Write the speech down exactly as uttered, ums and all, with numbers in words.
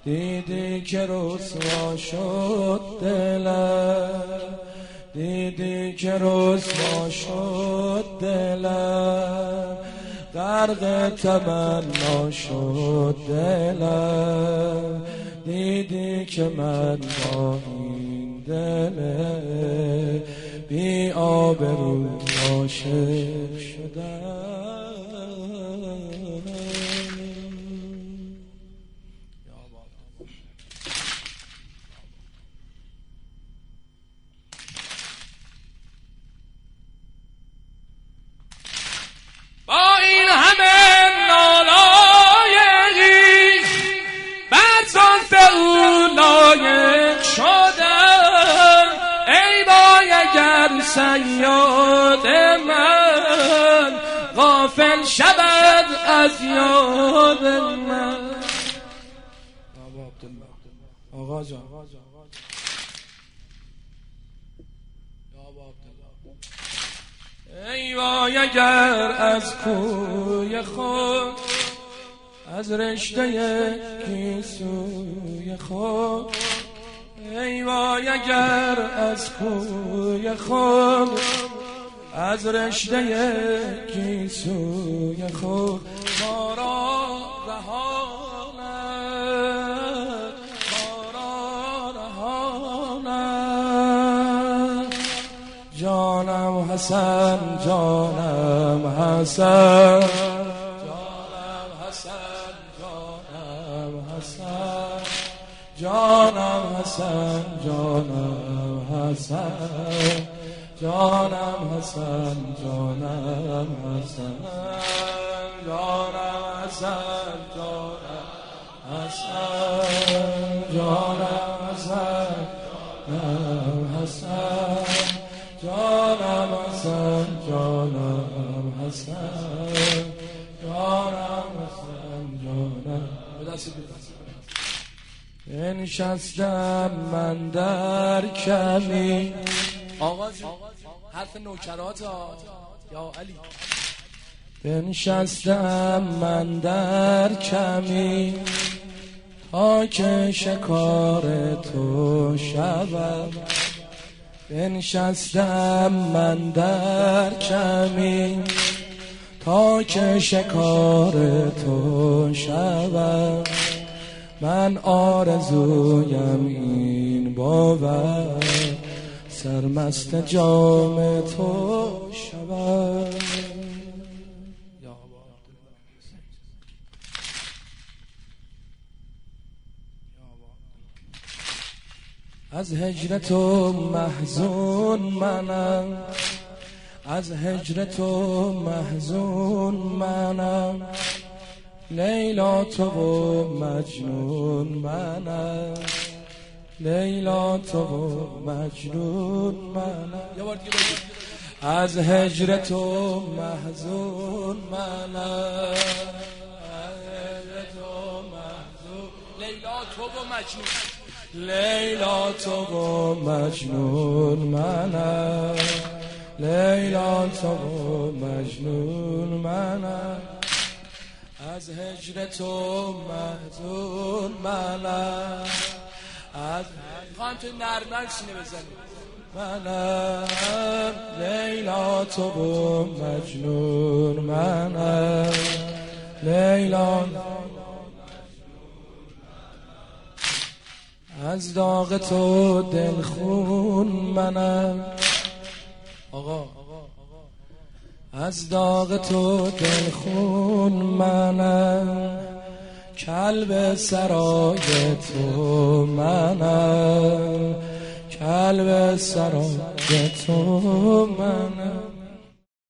دیدی که رسوا شد دلم، دیدی که رسوا شد دلم، غرق تمنا شد دلم، دیدی که من با این دل بی آبرو عاشق شدم. با این همه نالای ریخ بر زلف او لایق شدم، ای وای اگر صیاد من غافل شود از یاد من. آقا جان ای وای اگر از کوی خود، از رشته گیسوی خود، ای وای اگر از کوی خود، از رشته گیسوی خود ما را رهاند، ما را رهاند. جانم حسن، جانم حسن، جانم حسن، جانم حسن، جانم حسن، جانم حسن، جانم حسن، جانم حسن، جانم حسن، جانم حسن، جانم حسن، جانم حسن، جانم حسن، جانم حسن، جانم حسن، جانم. بنشستم من در کمی. آقا جون حرف نوکرات یا علی. بنشستم من در کمی تا که شکار تو شوم، بنشستم من در کمی تا که شکار تو شوم. من آرزویم این بود سرمست جام تو شوم. از هجر تو محزون منم، از هجر تو محزون منم، لیلا تو و مجنون منم، لیلا تو و مجنون منم. از هجر تو محزون منم، از هجر تو محزون، لیلا تو و مجنون، لیلا تو و مجنون منم، لیلا تو و مجنون منم. از هجر تو محزون منم، از خواهم تو نرمک سینه بزنی منم، لیلا تو و مجنون منم، لیلا. از داغ تو دلخون منم آقا، از داغ تو دلخون منم، کلب سرای تو منم، کلب سرای تو منم.